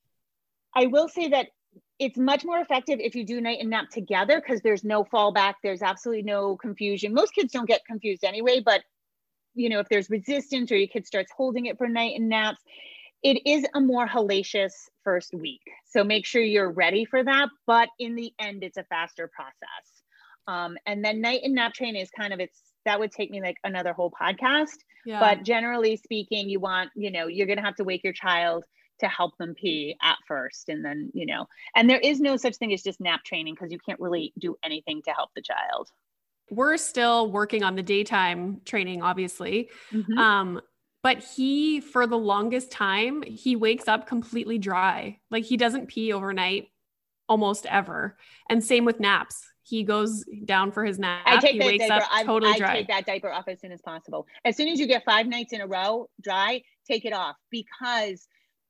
I will say that it's much more effective if you do night and nap together, because there's no fallback. There's absolutely no confusion. Most kids don't get confused anyway, but you know, if there's resistance or your kid starts holding it for night and naps, it is a more hellacious first week. So make sure you're ready for that. But in the end, it's a faster process. Um, and then night and nap training is kind of, it's, that would take me like another whole podcast. Yeah. But generally speaking, you want, you know, you're going to have to wake your child to help them pee at first. And then, you know, and there is no such thing as just nap training because you can't really do anything to help the child. We're still working on the daytime training, obviously. Mm-hmm. Um, but he, for the longest time, he wakes up completely dry. Like he doesn't pee overnight almost ever. And same with naps. He goes down for his nap. I take he that wakes diaper. up I, totally I dry. take that diaper off as soon as possible. As soon as you get five nights in a row dry, take it off because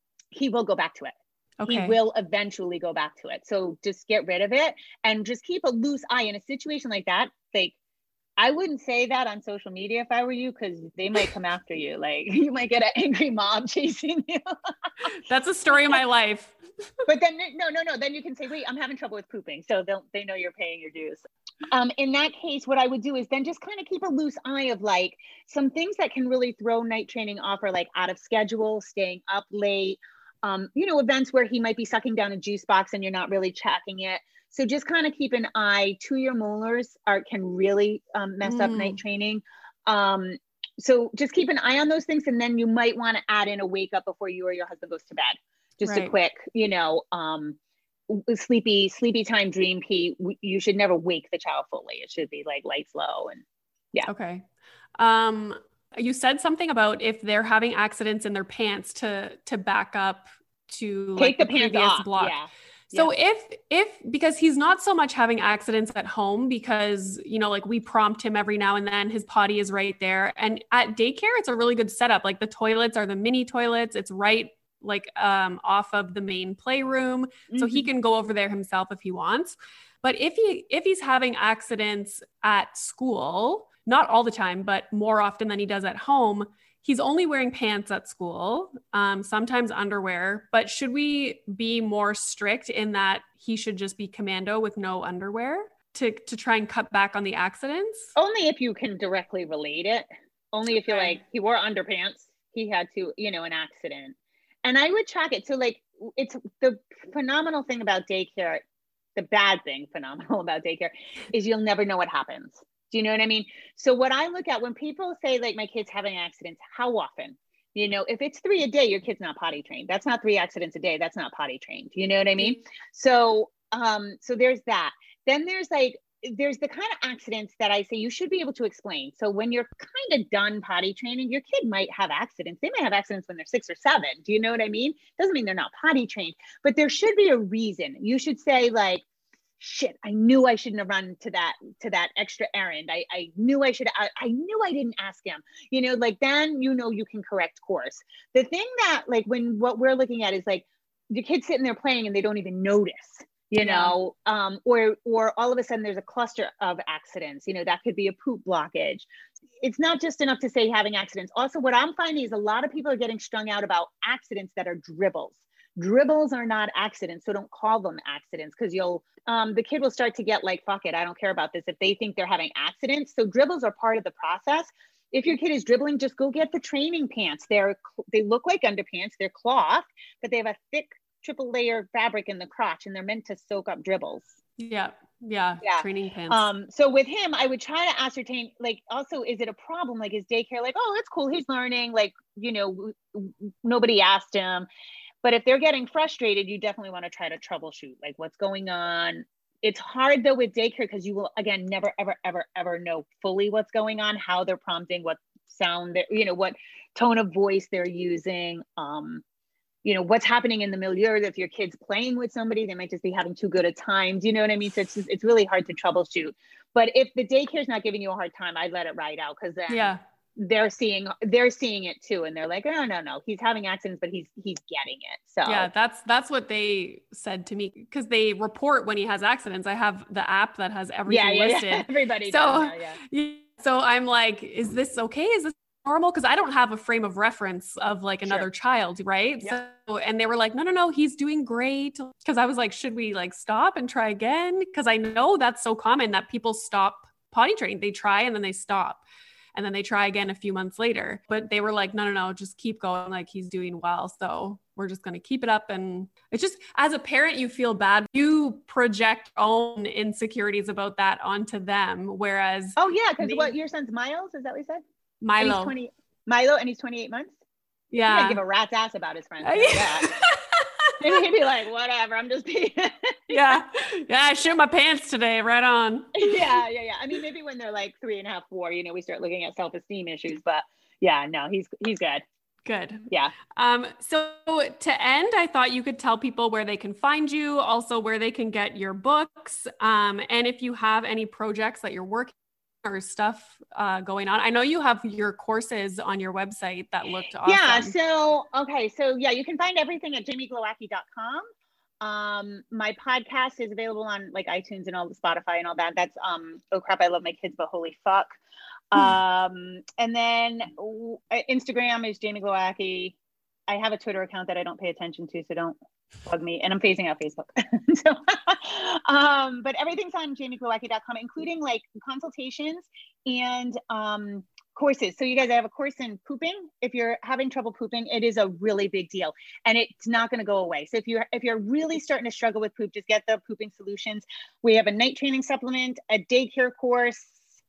he will go back to it. Okay. He will eventually go back to it. So just get rid of it and just keep a loose eye in a situation like that. Like, I wouldn't say that on social media if I were you, because they might come after you. Like you might get an angry mob chasing you. That's a story of my life. But then, no, no, no. Then you can say, wait, I'm having trouble with pooping. So they'll, they know you're paying your dues. Um, in that case, what I would do is then just kind of keep a loose eye of like some things that can really throw night training off are like out of schedule, staying up late, um, you know, events where he might be sucking down a juice box and you're not really checking it. So just kind of keep an eye. Two-year molars are can really um, mess mm. up night training. Um, so just keep an eye on those things. And then you might want to add in a wake up before you or your husband goes to bed. Just right. a quick, you know, um, sleepy, sleepy time dream pee. You should never wake the child fully. It should be like lights low and yeah. Okay. Um, you said something about if they're having accidents in their pants to, to back up to take like the, the pants off. Block. Yeah. So yeah. if, if, because he's not so much having accidents at home because, you know, like we prompt him every now and then, his potty is right there. And at daycare, it's a really good setup. Like the toilets are the mini toilets. It's right like um, off of the main playroom. Mm-hmm. So he can go over there himself if he wants. But if he, if he's having accidents at school, not all the time, but more often than he does at home, he's only wearing pants at school, um, sometimes underwear, but should we be more strict in that he should just be commando with no underwear to, to try and cut back on the accidents? Only if you can directly relate it. Only if you're like, he wore underpants, he had to, you know, an accident. And I would track it. So like, it's the phenomenal thing about daycare, the bad thing phenomenal about daycare is you'll never know what happens. Do you know what I mean? So what I look at when people say like my kid's having accidents, how often? You know, if it's three a day, your kid's not potty trained. That's not three accidents a day. That's not potty trained. You know what I mean? Mm-hmm. So, um, so there's that. Then there's like, there's the kind of accidents that I say you should be able to explain. So when you're kind of done potty training, your kid might have accidents. They might have accidents when they're six or seven. Do you know what I mean? Doesn't mean they're not potty trained, but there should be a reason. You should say like, shit, I knew I shouldn't have run to that, to that extra errand. I, I knew I should, I, I knew I didn't ask him, you know, like then, you know, you can correct course. The thing that like, when what we're looking at is like the kids sitting there playing and they don't even notice, you yeah. know, um, or, or all of a sudden there's a cluster of accidents, you know, that could be a poop blockage. It's not just enough to say having accidents. Also, what I'm finding is a lot of people are getting strung out about accidents that are dribbles. Dribbles are not accidents, so don't call them accidents because you'll, um, the kid will start to get like, fuck it, I don't care about this if they think they're having accidents. So dribbles are part of the process. If your kid is dribbling, just go get the training pants. They're, they look like underpants, they're cloth, but they have a thick triple layer fabric in the crotch and they're meant to soak up dribbles. Yeah. Yeah. Yeah. Training pants. Um, so with him, I would try to ascertain, like, also, is it a problem? Like, is daycare like, oh, it's cool, he's learning, like, you know, nobody asked him. But if they're getting frustrated, you definitely want to try to troubleshoot, like what's going on. It's hard though with daycare because you will, again, never, ever, ever, ever know fully what's going on, how they're prompting, what sound, they're, you know, what tone of voice they're using, um, you know, what's happening in the milieu. If your kid's playing with somebody, they might just be having too good a time. Do you know what I mean? So it's just, it's really hard to troubleshoot. But if the daycare's not giving you a hard time, I'd let it ride out because then yeah. they're seeing they're seeing it too, and they're like, oh no no, he's having accidents, but he's he's getting it. So yeah, that's that's what they said to me because they report when he has accidents. I have the app that has everything yeah, yeah, listed. Yeah. Everybody so does now, yeah. So I'm like, is this okay? Is this normal? Because I don't have a frame of reference of like another sure. child, right? Yeah. So and they were like, no no no, he's doing great. Because I was like, should we like stop and try again? Because I know that's so common that people stop potty training. They try and then they stop. And then they try again a few months later, but they were like, no, no, no, just keep going. Like he's doing well. So we're just going to keep it up. And it's just, as a parent, you feel bad. You project own insecurities about that onto them. Whereas, oh yeah. Cause what, your son's Miles? Is that what you said? Milo. And he's twenty, Milo, and he's twenty-eight months. Yeah. He can't give a rat's ass about his friends. Yeah. And he'd be like, whatever, I'm just being. yeah. Yeah. I shit my pants today. Right on. Yeah. Yeah. Yeah. I mean, maybe when they're like three and a half, four, you know, we start looking at self-esteem issues, but yeah, no, he's, he's good. Good. Yeah. Um, so to end, I thought you could tell people where they can find you, also where they can get your books. Um, and if you have any projects that you're working or stuff uh, going on. I know you have your courses on your website that looked awesome. Yeah. So, okay. So yeah, you can find everything at jamie glowacki dot com. Um, my podcast is available on like iTunes and all the Spotify and all that. That's, um, Oh Crap, I Love My Kids, but Holy Fuck. Um, and then uh, Instagram is Jamie Glowacki. I have a Twitter account that I don't pay attention to, so don't bug me. And I'm phasing out Facebook. so, um, but everything's on jamie glowacki dot com, including like consultations and um, courses. So you guys, I have a course in pooping. If you're having trouble pooping, it is a really big deal, and it's not going to go away. So if you're if you're really starting to struggle with poop, just get the Pooping Solutions. We have a night training supplement, a daycare course,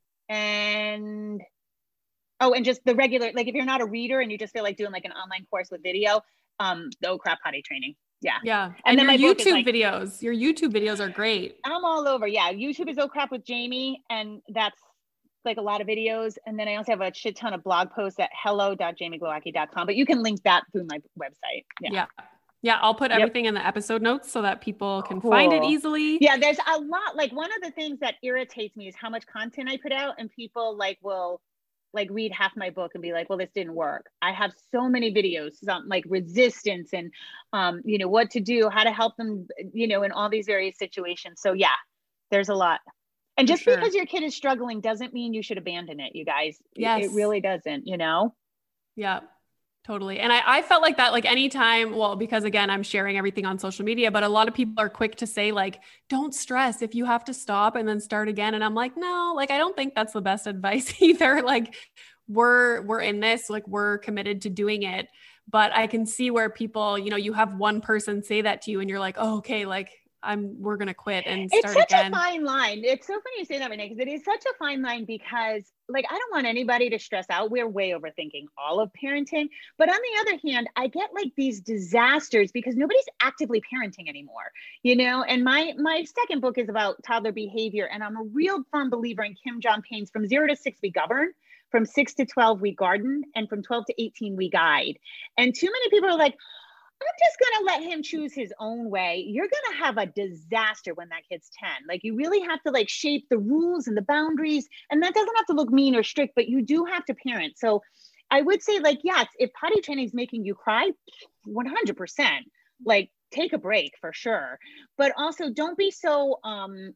and oh, and just the regular, like if you're not a reader and you just feel like doing like an online course with video, um, the Oh Crap potty training. Yeah. Yeah. And, and then your my book YouTube is like, videos, your YouTube videos are great. I'm all over. Yeah. YouTube is Oh Crap with Jamie. And that's like a lot of videos. And then I also have a shit ton of blog posts at hello dot jamie glowacki dot com, but you can link that through my website. Yeah. Yeah. Yeah. I'll put Yep. everything in the episode notes so that people can Cool. find it easily. Yeah. There's a lot. Like one of the things that irritates me is how much content I put out, and people like will like read half my book and be like, well, this didn't work. I have so many videos, some like resistance and, um, you know, what to do, how to help them, you know, in all these various situations. So yeah, there's a lot. And For just sure. because your kid is struggling doesn't mean you should abandon it, you guys. Yes. It really doesn't, you know? Yeah, totally. And I, I felt like that, like anytime, well, because again, I'm sharing everything on social media, but a lot of people are quick to say like, don't stress if you have to stop and then start again. And I'm like, no, like, I don't think that's the best advice either. Like we're, we're in this, like we're committed to doing it, but I can see where people, you know, you have one person say that to you and you're like, oh, okay. Like I'm, we're going to quit and start It's such again. a fine line. It's so funny you say that, Renee, because it is such a fine line because like, I don't want anybody to stress out. We're way overthinking all of parenting. But on the other hand, I get like these disasters because nobody's actively parenting anymore, you know? And my, my second book is about toddler behavior. And I'm a real firm believer in Kim John Payne's From Zero to Six We Govern, From Six to twelve We Garden, and From twelve to eighteen We Guide. And too many people are like, I'm just going to let him choose his own way. You're going to have a disaster when that kid's ten. Like you really have to like shape the rules and the boundaries. And that doesn't have to look mean or strict, but you do have to parent. So I would say like, yes, if potty training is making you cry, one hundred percent, like take a break for sure. But also don't be so, um,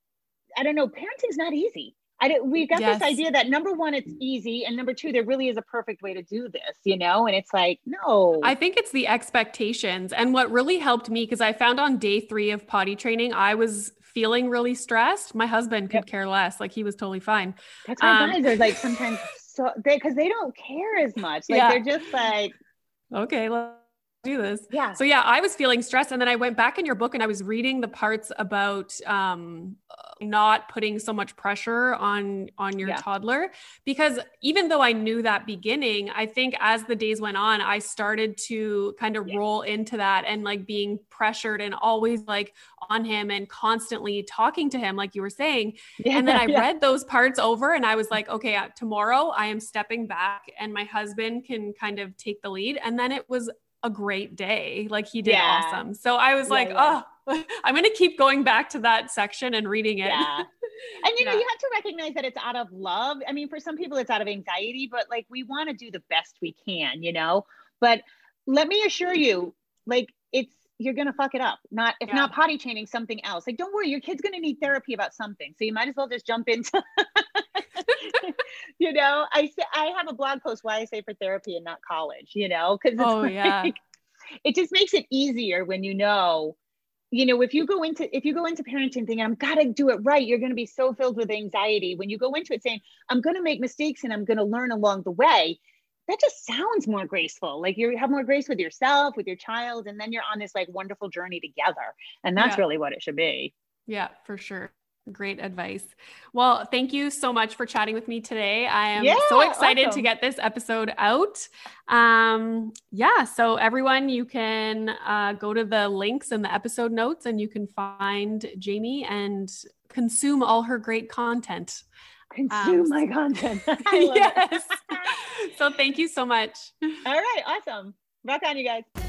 I don't know, parenting's not easy. I don't, we've got Yes. this idea that number one, it's easy. And number two, there really is a perfect way to do this, you know? And it's like, no. I think it's the expectations. And what really helped me, because I found on day three of potty training, I was feeling really stressed. My husband could Yep. care less. Like he was totally fine. That's why Um, guys are like sometimes so they because they don't care as much. Like Yeah. they're just like, Okay, let's do this. yeah. So yeah, I was feeling stressed. And then I went back in your book and I was reading the parts about um, not putting so much pressure on, on your Yeah. toddler, because even though I knew that beginning, I think as the days went on, I started to kind of Yeah. roll into that and like being pressured and always like on him and constantly talking to him, like you were saying. Yeah, And then I yeah. read those parts over and I was like, okay, uh, tomorrow I am stepping back and my husband can kind of take the lead. And then it was a great day. Like he did Yeah. awesome. So I was Yeah, like, yeah. oh, I'm going to keep going back to that section and reading it. Yeah. And you know, Yeah. you have to recognize that it's out of love. I mean, for some people it's out of anxiety, but like we want to do the best we can, you know? But let me assure you, like it's you're gonna fuck it up. Not if Yeah. not potty training, something else. Like, don't worry, your kid's gonna need therapy about something. So you might as well just jump into you know, I say I have a blog post why I say for therapy and not college, you know, because Oh, yeah. it just makes it easier when you know you know, if you go into, if you go into parenting thinking, I'm gotta do it right, you're going to be so filled with anxiety. When you go into it saying, I'm going to make mistakes and I'm going to learn along the way, that just sounds more graceful. Like you have more grace with yourself, with your child, and then you're on this like wonderful journey together. And that's yeah. really what it should be. Yeah, for sure. Great advice. Well, thank you so much for chatting with me today. I am yeah, so excited awesome. to get this episode out. Um, yeah. So everyone, you can uh, go to the links in the episode notes and you can find Jamie and consume all her great content. Consume um, my content. Yes. So thank you so much. All right. Awesome. Rock on, you guys.